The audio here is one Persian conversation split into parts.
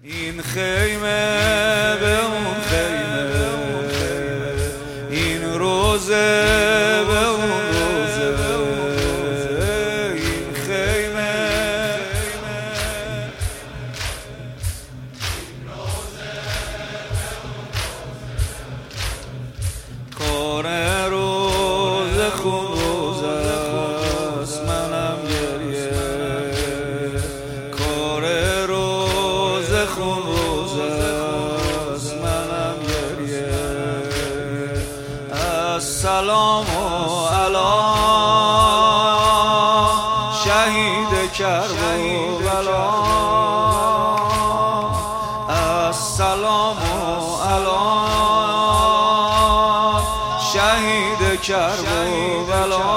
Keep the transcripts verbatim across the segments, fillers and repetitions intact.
این خیمه به اون خیمه، این روزه به اون روزه، این خیمه کار روز خون روز است، منم گریه کار روز خون روز است، منم گریه. السلام علی شهید کربلا، السلام علی شهید کربلا،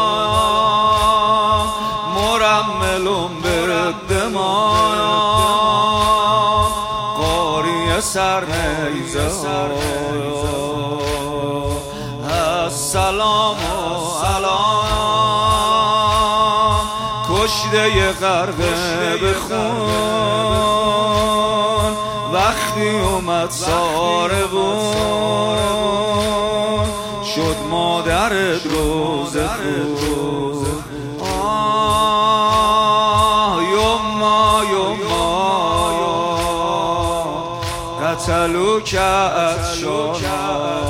مرمل بالدماء قاری سرنیزه ها. السلام علی کشته غرقه به خون، وقتی اومد ساربون شد مادرت روز خون. آه یما یما قتلو که اتشانا،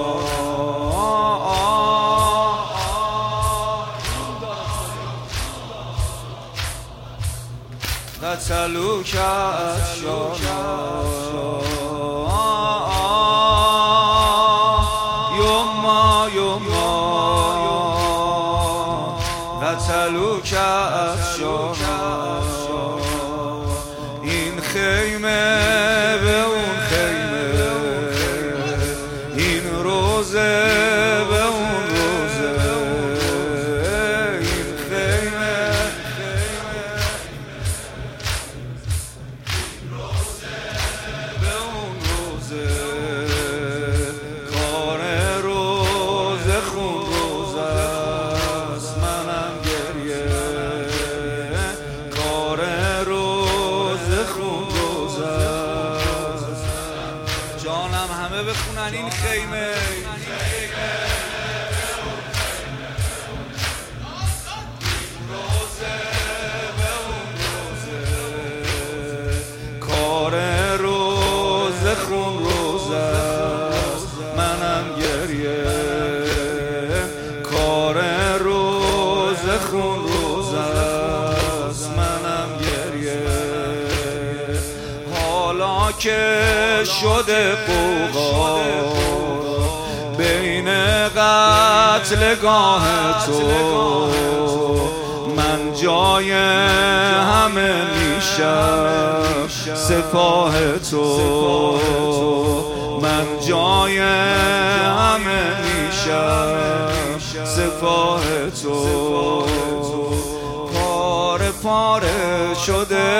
قتلو که اتشانا، یما یما قتلو که اتشانا. این خیمه به اون خیمه، این روزه به اون روزه، این خیمه به اون روزه، کار روز خون روز است، منم گریه کار روز خون روز است. جانم همه بخونن این خیمه، خون روز است، منم گریه کار روز خون روز است، منم گریه. حالا که شده قوقا بین قتلگاه تو، من جای همه میشم سپاه تو، من جای همه میشم سپاه تو. پاره پاره شده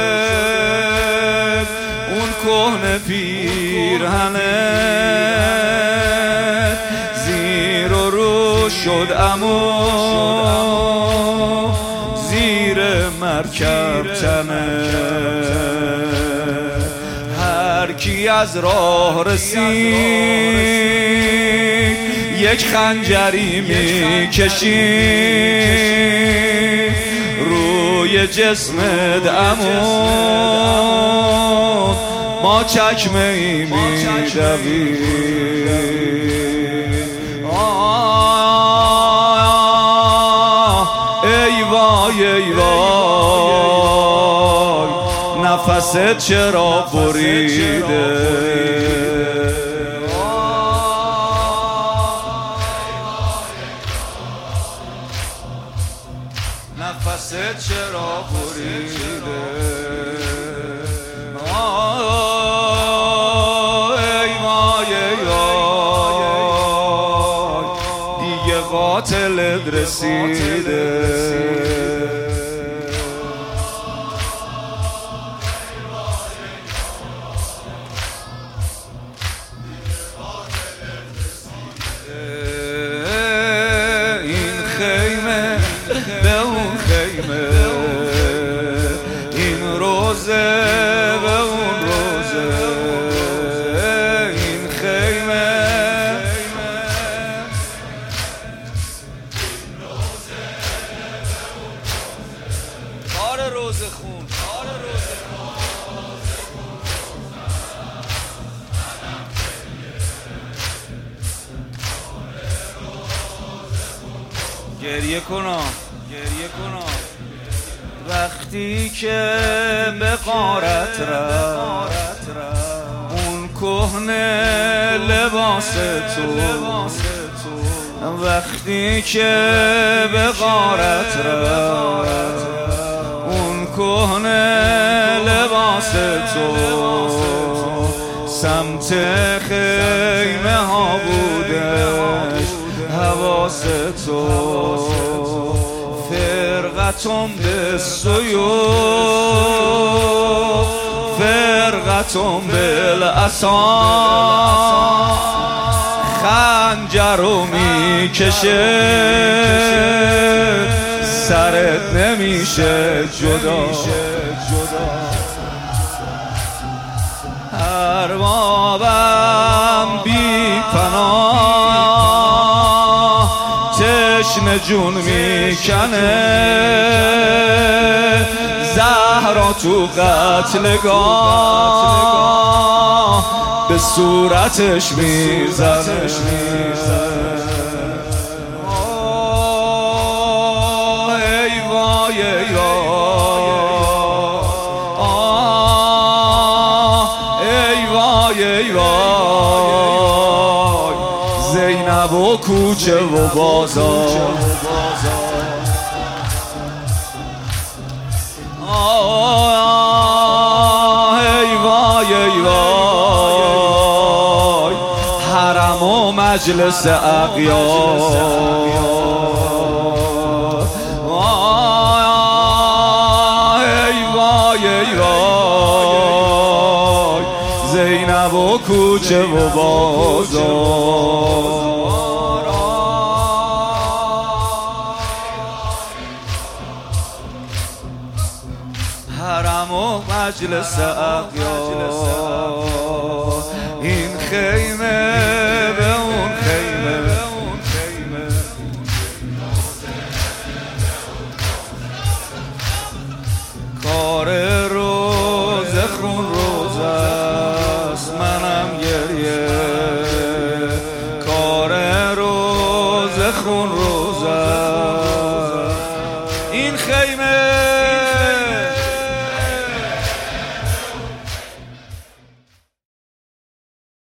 اون کهنه پیرهنه، زیر و رو شد امو زیر مرکب تنه. هر کی از راه رسید یک خنجری میکشید روی جسمت، امو ما چکمه ای میدوید. ای وای ای وای نفست چرا بریده، نفست چرا بریده. ای وای ای وای دیگه قاتلت رسیده. به اون خیمه این روزه به اون گریه کنم گریه کنم وقتی که به غارت رفت اون کهنه لباس تو، وقتی که به غارت رفت اون کهنه لباس تو، سمت خیمه ها بودش حواس تو، فرقتم بالسیوف فرقتم بالعصا، خنجر رو میکشه سرت نمیشه جدا، اربابم بی پناه تشنه جون میکنه، زهرا تو قتلگاه به صورتش میزنه، ای وای ای وای ای وای، زینب و کوچه و بازار، ای وای ای وای، حرم و مجلس اغیار، ای وای ای وای، زینب و کوچه و بازار، حرم و مجلس اغیار، این خیمه به اون خیمه، کار روز خون